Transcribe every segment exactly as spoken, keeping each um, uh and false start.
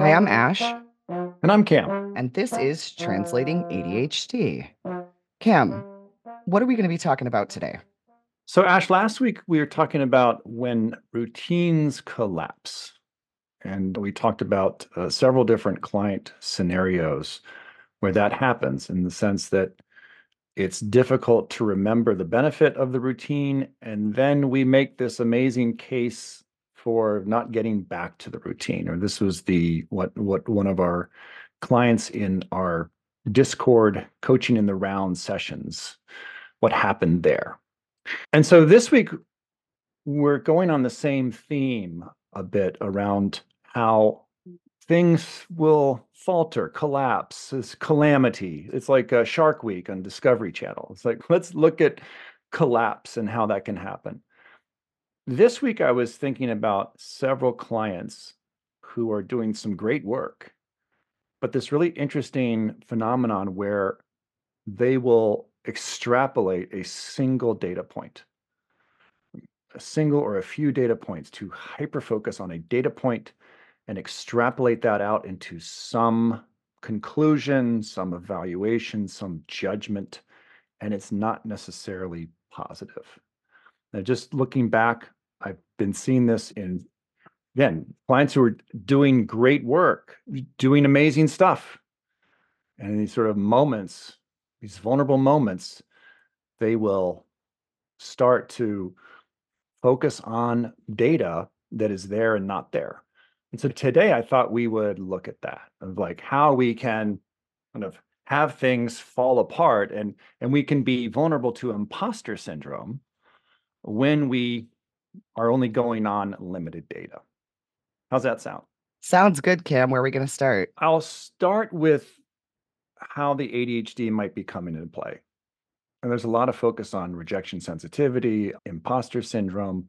Hi, I'm Ash, And I'm Cam. and this is Translating A D H D. Cam, what are we going to be talking about today? So, Ash, last week we were talking about when routines collapse. And we talked about uh, several different client scenarios where that happens, in the sense that it's difficult to remember the benefit of the routine. And then we make this amazing case for not getting back to the routine. Or this was the what what one of our clients in our Discord coaching in the round sessions, what happened there. And so this week we're going on the same theme a bit around how things will falter, collapse, it's calamity. It's like a Shark Week on Discovery Channel. It's like, let's look at collapse and how that can happen. This week, I was thinking about several clients who are doing some great work, but this really interesting phenomenon where they will extrapolate a single data point, a single or a few data points, to hyper focus on a data point and extrapolate that out into some conclusion, some evaluation, some judgment, and it's not necessarily positive. Now, just looking back, I've been seeing this in, again, clients who are doing great work, doing amazing stuff. And in these sort of moments, these vulnerable moments, they will start to focus on data that is there and not there. And so today I thought we would look at that, of like how we can kind of have things fall apart, and and we can be vulnerable to imposter syndrome when we are only going on limited data. How's that sound? Sounds good, Cam. Where are we going to start? I'll start with how the A D H D might be coming into play. And there's a lot of focus on rejection sensitivity, imposter syndrome,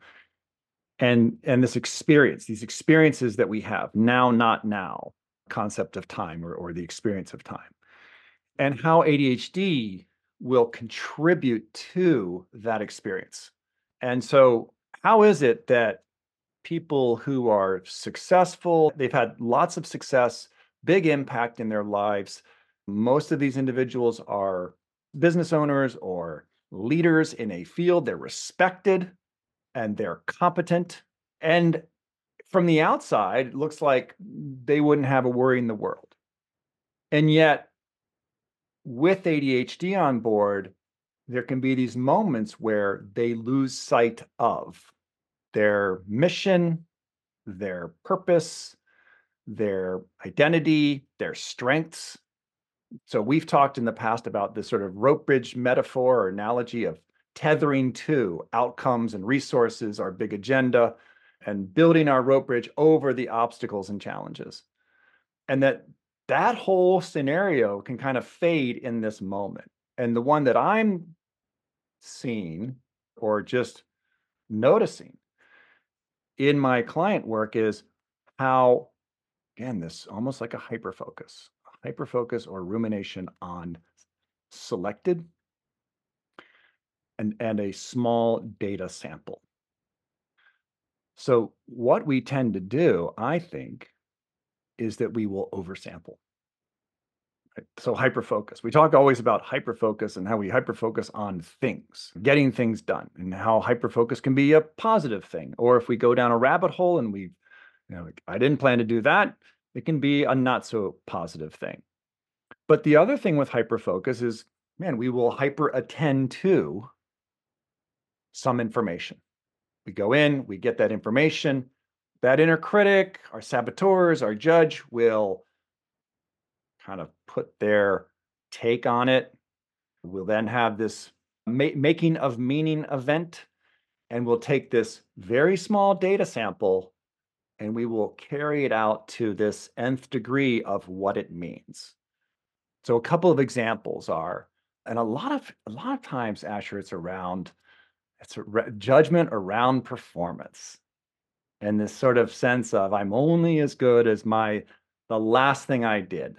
and and this experience, these experiences that we have now, not now, concept of time, or, or the experience of time, and how A D H D will contribute to that experience. And so, how is it that people who are successful, they've had lots of success, big impact in their lives, most of these individuals are business owners or leaders in a field, they're respected and they're competent. And from the outside, it looks like they wouldn't have a worry in the world. And yet, with A D H D on board, there can be these moments where they lose sight of their mission, their purpose, their identity, their strengths. So we've talked in the past about this sort of rope bridge metaphor or analogy of tethering to outcomes and resources, our big agenda, and building our rope bridge over the obstacles and challenges. And that that whole scenario can kind of fade in this moment. And the one that I'm seeing or just noticing in my client work is how, again, this almost like a hyper focus, hyper focus or rumination on selected and, and a small data sample. So, what we tend to do, I think, is that we will oversample. Right? So, hyper focus. We talk always about hyper focus and how we hyper focus on things, getting things done, and how hyper focus can be a positive thing. Or if we go down a rabbit hole and we, you know, like, I didn't plan to do that, it can be a not so positive thing. But the other thing with hyper focus is, man, we will hyper attend to some information. We go in, we get that information. That inner critic, our saboteurs, our judge will kind of put their take on it. We'll then have this ma- making of meaning event, and we'll take this very small data sample and we will carry it out to this nth degree of what it means. So a couple of examples are, and a lot of a lot of times, Asher, it's around it's a re- judgment around performance, and this sort of sense of I'm only as good as my the last thing I did.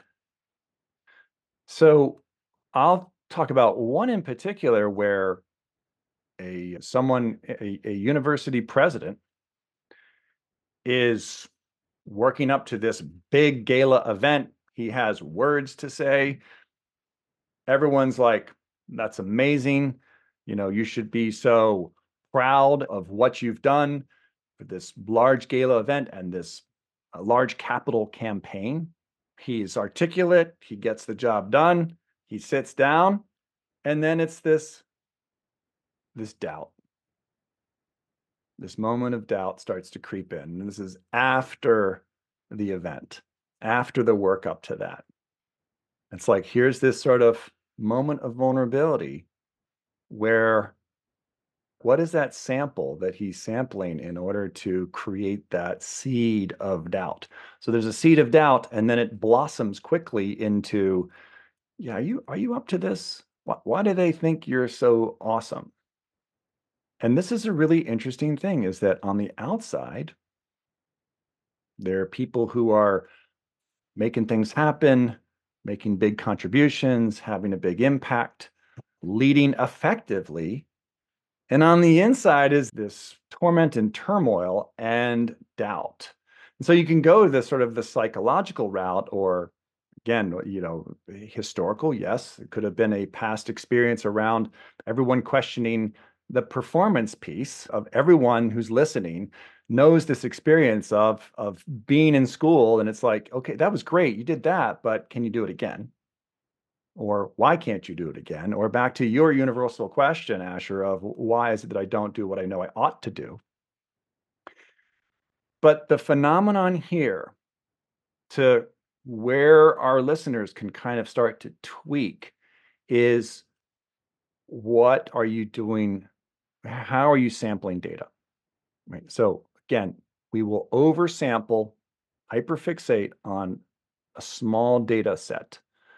So I'll talk about one in particular where a someone a, a university president is working up to this big gala event. He has words to say. Everyone's like, that's amazing. You know, you should be so proud of what you've done for this large gala event and this uh, large capital campaign. He's articulate, he gets the job done, he sits down, and then it's this this doubt. This moment of doubt starts to creep in. And this is after the event, after the work up to that. It's like here's this sort of moment of vulnerability where what is that sample that he's sampling in order to create that seed of doubt? So there's a seed of doubt, and then it blossoms quickly into, yeah, are you are you up to this? Why, why do they think you're so awesome? And this is a really interesting thing is that on the outside, there are people who are making things happen, making big contributions, having a big impact, leading effectively. And on the inside is this torment and turmoil and doubt. And so you can go the sort of the psychological route, or again, you know, historical. Yes, it could have been a past experience around everyone questioning the performance piece of everyone who's listening knows this experience of of being in school, and it's like, okay, that was great, you did that, but can you do it again? Or why can't you do it again? Or back to your universal question, Asher, of why is it that I don't do what I know I ought to do? But the phenomenon here, to where our listeners can kind of start to tweak, is what are you doing? How are you sampling data? Right. So again, we will oversample, hyperfixate on a small data set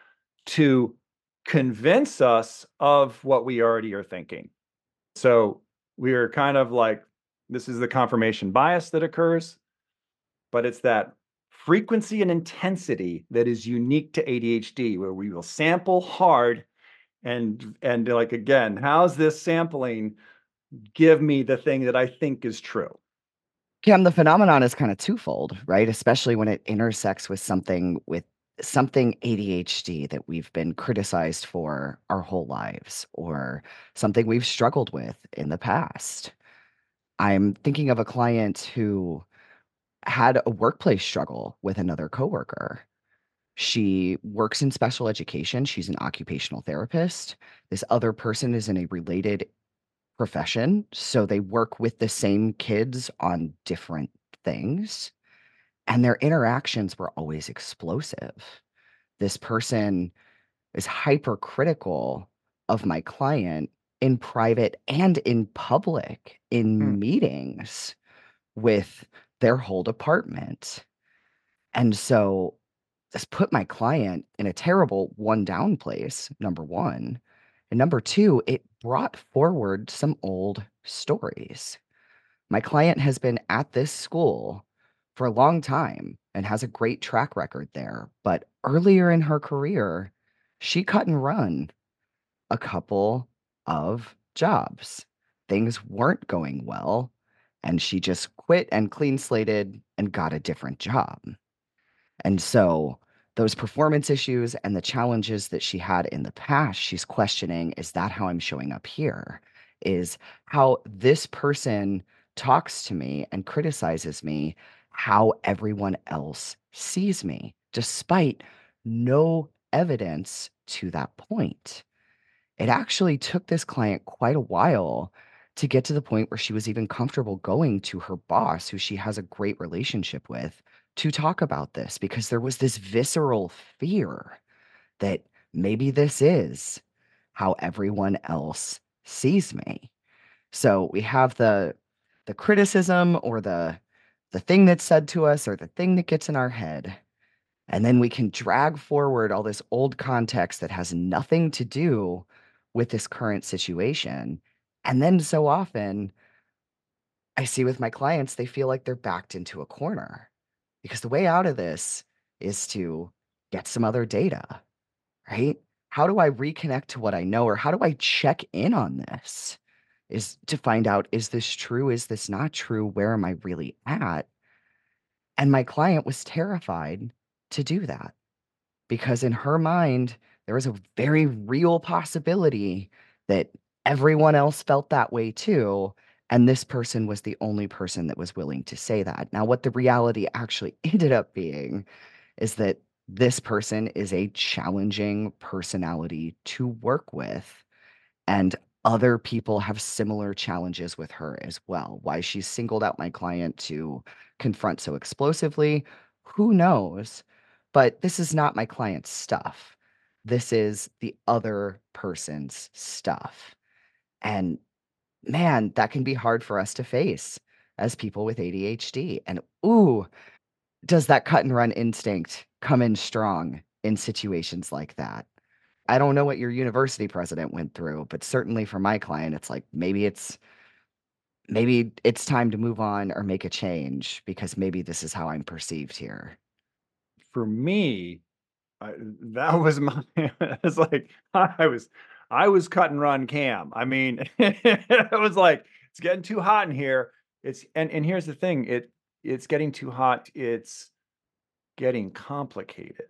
to convince us of what we already are thinking. So we are kind of like, this is the confirmation bias that occurs, but it's that frequency and intensity that is unique to A D H D, where we will sample hard and and like again, how's this sampling give me the thing that I think is true? Cam, the phenomenon is kind of twofold, right? Especially when it intersects with something with something A D H D that we've been criticized for our whole lives or something we've struggled with in the past. I'm thinking of a client who had a workplace struggle with another coworker. She works in special education. She's an occupational therapist. This other person is in a related profession, so they work with the same kids on different things, and their interactions were always explosive. This person is hypercritical of my client in private and in public, Hmm. in meetings with their whole department. And so this put my client in a terrible one down place, number one. And number two, it brought forward some old stories. My client has been at this school for a long time and has a great track record there. But earlier in her career, she cut and run a couple of jobs. Things weren't going well, and she just quit and clean slated and got a different job. And so those performance issues and the challenges that she had in the past, she's questioning, is that how I'm showing up here? Is how this person talks to me and criticizes me, how everyone else sees me, despite no evidence to that point. It actually took this client quite a while to get to the point where she was even comfortable going to her boss, who she has a great relationship with, to talk about this because there was this visceral fear that maybe this is how everyone else sees me. So we have the the criticism or the the thing that's said to us or the thing that gets in our head. And then we can drag forward all this old context that has nothing to do with this current situation. And then so often I see with my clients, they feel like they're backed into a corner because the way out of this is to get some other data, right? How do I reconnect to what I know, or how do I check in on this? Is to find out, is this true? Is this not true? Where am I really at? And my client was terrified to do that because in her mind, there was a very real possibility that everyone else felt that way too, and this person was the only person that was willing to say that. Now, what the reality actually ended up being is that this person is a challenging personality to work with, and other people have similar challenges with her as well. Why she's singled out my client to confront so explosively, who knows? But this is not my client's stuff. This is the other person's stuff. And man, that can be hard for us to face as people with A D H D. And ooh, does that cut and run instinct come in strong in situations like that? I don't know what your university president went through, but certainly for my client, it's like maybe it's maybe it's time to move on or make a change because maybe this is how I'm perceived here. For me, I that was my it's like, I was I was cut and run Cam. I mean, it was like, "It's getting too hot in here." It's and and here's the thing, it it's getting too hot, it's getting complicated.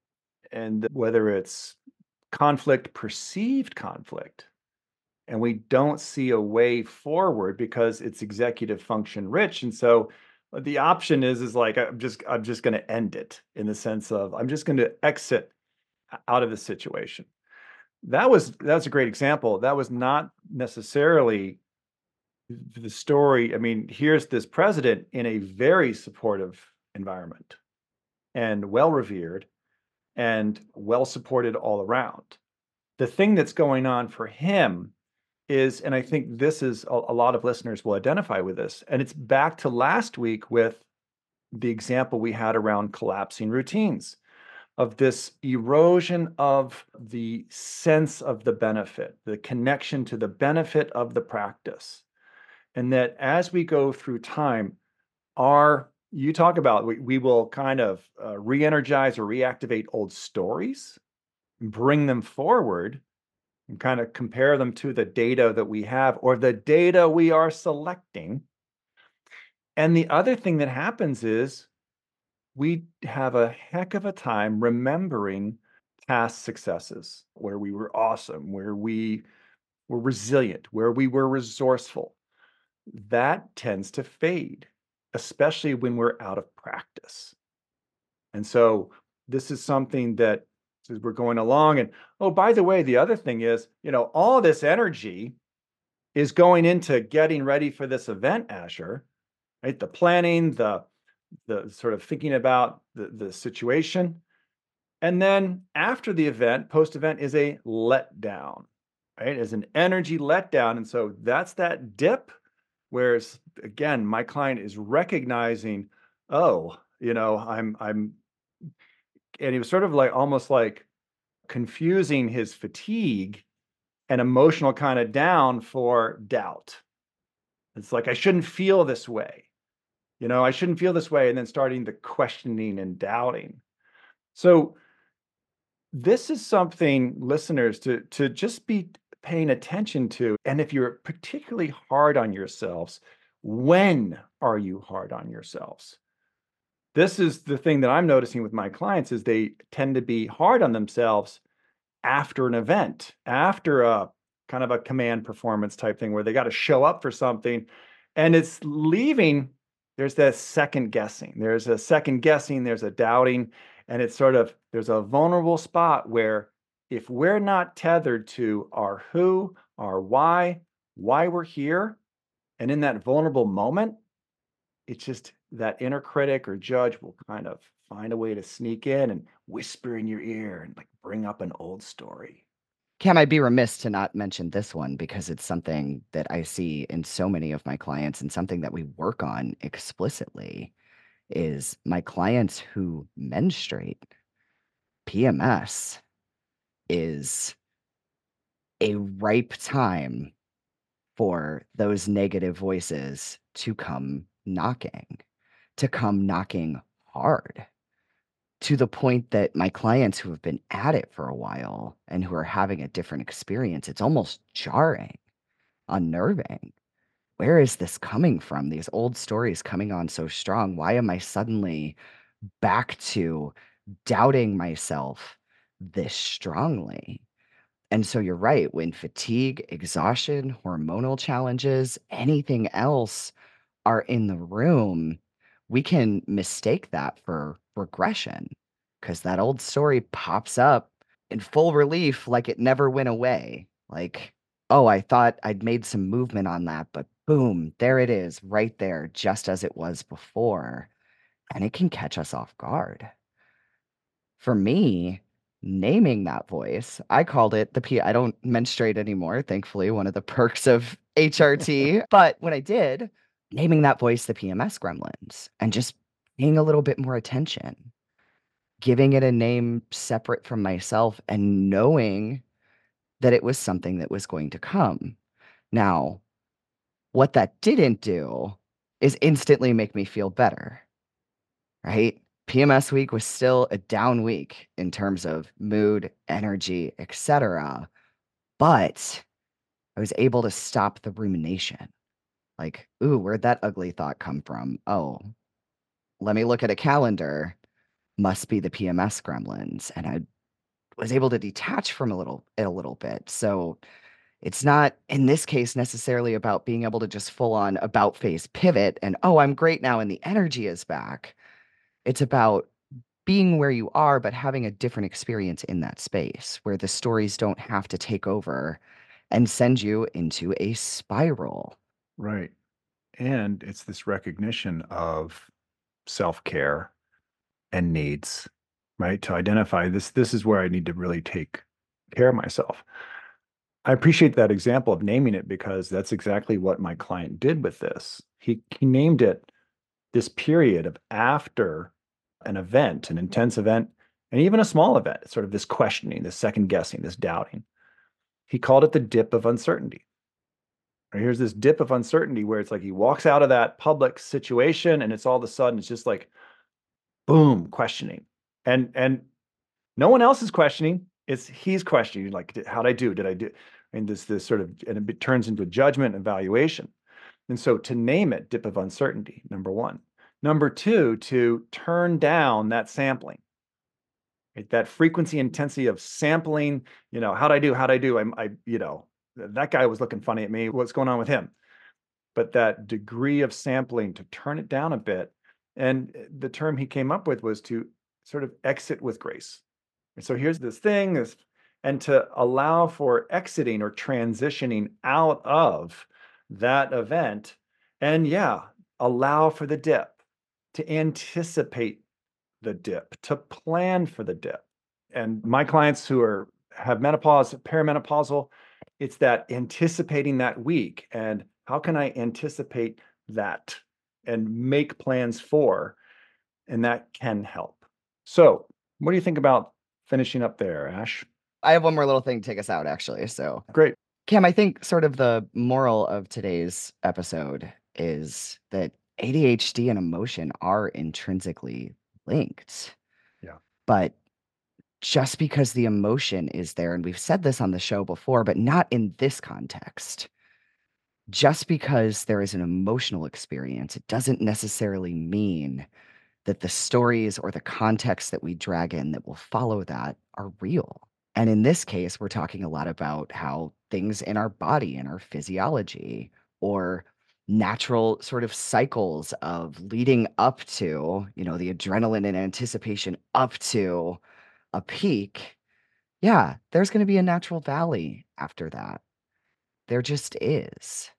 And whether it's conflict, perceived conflict, and we don't see a way forward because it's executive function rich, and so uh, the option is is like, I'm just I'm just gonna end it in the sense of I'm just gonna exit o out of the situation. That was that was a great example. That was not necessarily th the story. I mean, here's this president in a very supportive environment and well-revered and well-supported all around. The thing that's going on for him is, and I think this is a, a lot of listeners will identify with this, and it's back to last week with the example we had around collapsing routines of this erosion of the sense of the benefit, the connection to the benefit of the practice. And that as we go through time, our you talk about we, we will kind of uh, re-energize or reactivate old stories, bring them forward, and kind of compare them to the data that we have or the data we are selecting. And the other thing that happens is we have a heck of a time remembering past successes where we were awesome, where we were resilient, where we were resourceful. That tends to fade, especially when we're out of practice. And so this is something that as we're going along, and oh, by the way, the other thing is, you know, all this energy is going into getting ready for this event, Asher, right? The planning, the the sort of thinking about the, the situation. And then after the event, post-event is a letdown, right? Is an energy letdown. And so that's that dip. Whereas again, my client is recognizing, oh, you know, I'm I'm and he was sort of like almost like confusing his fatigue and emotional kind of down for doubt. It's like I shouldn't feel this way. You know, I shouldn't feel this way, and then starting the questioning and doubting. So this is something listeners to to just be paying attention to. And if you're particularly hard on yourselves, when are you hard on yourselves? This is the thing that I'm noticing with my clients is they tend to be hard on themselves after an event, after a kind of a command performance type thing where they got to show up for something and it's leaving. There's that second guessing. There's a second guessing, there's a doubting, and it's sort of there's a vulnerable spot where if we're not tethered to our who, our why, why we're here, and in that vulnerable moment, it's just that inner critic or judge will kind of find a way to sneak in and whisper in your ear and like bring up an old story. Cam, I'd be remiss to not mention this one because it's something that I see in so many of my clients and something that we work on explicitly is my clients who menstruate. P M S is a ripe time for those negative voices to come knocking, to come knocking hard to the point that my clients who have been at it for a while and who are having a different experience, it's almost jarring, unnerving. where is this coming from? These old stories coming on so strong. Why am I suddenly back to doubting myself this strongly? And so you're right, when fatigue, exhaustion, hormonal challenges, anything else are in the room, we can mistake that for regression because that old story pops up in full relief like it never went away. Like, oh, I thought I'd made some movement on that, but boom, there it is right there, just as it was before. And it can catch us off guard. For me, naming that voice, I called it the P I don't menstruate anymore, thankfully, one of the perks of H R T, but when I did, naming that voice the P M S gremlins and just paying a little bit more attention, giving it a name separate from myself and knowing that it was something that was going to come. Now, what that didn't do is instantly make me feel better. Right? P M S week was still a down week in terms of mood, energy, et cetera, but I was able to stop the rumination. Like, "Ooh, where'd that ugly thought come from? Oh, let me look at a calendar. Must be the P M S gremlins." And I was able to detach from a little it a little bit. So, it's not, in this case, necessarily about being able to just full on about face pivot and, "Oh, I'm great now and the energy is back." It's about being where you are, but having a different experience in that space where the stories don't have to take over and send you into a spiral. Right. And it's this recognition of self-care and needs, right? To identify this this is where I need to really take care of myself. I appreciate that example of naming it because that's exactly what my client did with this. He he named it this period of after an event, an intense event, and even a small event, sort of this questioning, this second guessing, this doubting. He called it the dip of uncertainty. Right, here's this dip of uncertainty where it's like he walks out of that public situation and it's all of a sudden it's just like boom, questioning. And and no one else is questioning. It's he's questioning, like, "Did- how'd I do? Did I do? And this this sort of and it turns into judgment and evaluation. And so to name it dip of uncertainty, number one. Number two, to turn down that sampling, right? That frequency intensity of sampling, you know, how'd I do? How'd I do? I'm I, you know, that guy was looking funny at me. What's going on with him? But that degree of sampling to turn it down a bit. And uh, the term he came up with was to sort of exit with grace. And so here's this thing, this, and to allow for exiting or transitioning out of that event. And yeah, allow for the dip, to anticipate the dip, to plan for the dip. And my clients who are have menopause, perimenopausal, it's that anticipating that week and how can I anticipate that and make plans for, and that can help. So, what do you think about finishing up there, Ash? I have one more little thing to take us out, actually. So, Great. Cam, I think sort of the moral of today's episode is that A D H D and emotion are intrinsically linked. Yeah. But just because the emotion is there, and we've said this on the show before, but not in this context, just because there is an emotional experience, it doesn't necessarily mean that the stories or the context that we drag in that will follow that are real. And in this case, we're talking a lot about how things in our body and our physiology or natural sort of cycles of leading up to, you know, the adrenaline and anticipation up to a peak. Yeah, there's going to be a natural valley after that. There just is.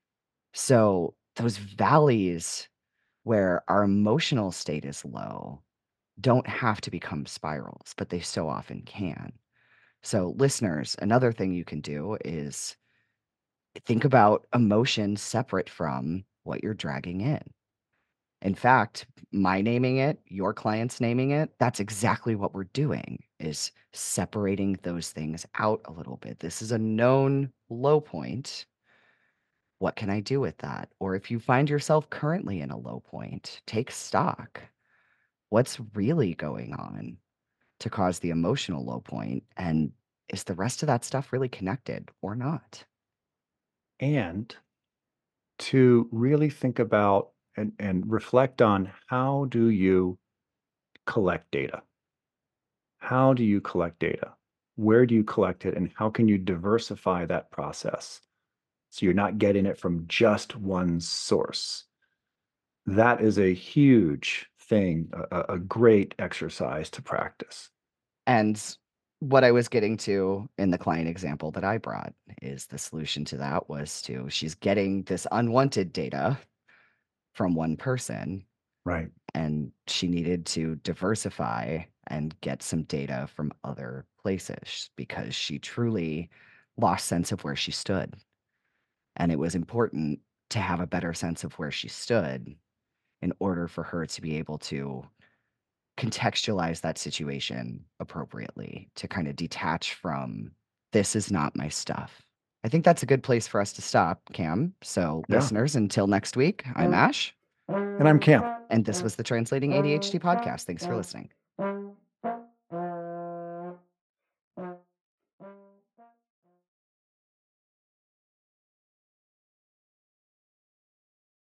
So those valleys where our emotional state is low don't have to become spirals, but they so often can. So, listeners, another thing you can do is think about emotions separate from what you're dragging in. In fact, my naming it, your clients naming it, that's exactly what we're doing is separating those things out a little bit. This is a known low point. What can I do with that? Or if you find yourself currently in a low point, take stock. What's really going on to cause the emotional low point? And is the rest of that stuff really connected or not? And to really think about and, and reflect on how do you collect data? How do you collect data? Where do you collect it? And how can you diversify that process so you're not getting it from just one source? That is a huge thing, a, a a great exercise to practice. And what I was getting to in the client example that I brought is the solution to that was to she's getting this unwanted data from one person, Right. and she needed to diversify and get some data from other places because she truly lost sense of where she stood. And it was important to have a better sense of where she stood in order for her to be able to contextualize that situation appropriately, to kind of detach from, "This is not my stuff." I think that's a good place for us to stop, Cam. So, Yeah. listeners, until next week, I'm Ash, And I'm Cam. and this was the Translating A D H D podcast. Thanks for listening.